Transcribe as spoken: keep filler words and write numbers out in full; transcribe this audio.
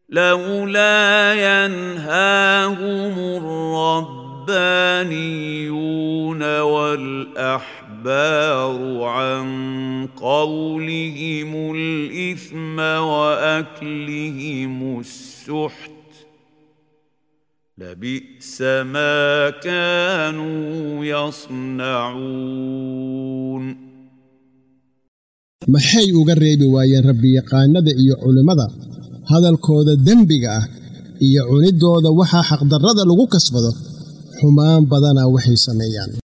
لولا ينهاهم الربانيون والأحبار عن قولهم الإثم وأكلهم السحت لبئس ما كانوا يصنعون. maxay uga reebi waayeen rabbi yaqaanada iyo culimada hadalkooda dembiga ah iyo cunidooda waxa xaq darrada lagu kasbado xumaan badana waxay sameeyaan.